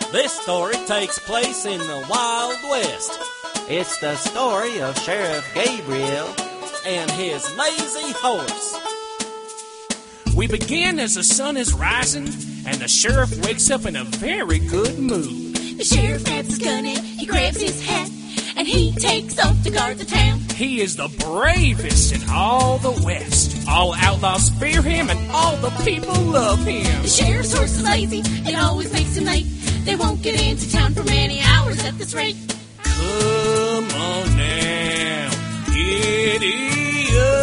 This story takes place in the Wild West. It's the story of Sheriff Gabriel and his lazy horse. We begin as the sun is rising, and the sheriff wakes up in a very good mood. The sheriff grabs his gun and he grabs his hat, and he takes off to guard the town. He is the bravest in all the West. All outlaws fear him, and all the people love him. The sheriff's horse is lazy, it always makes him late. They won't get into town for many hours at this rate. Come on now, giddy up.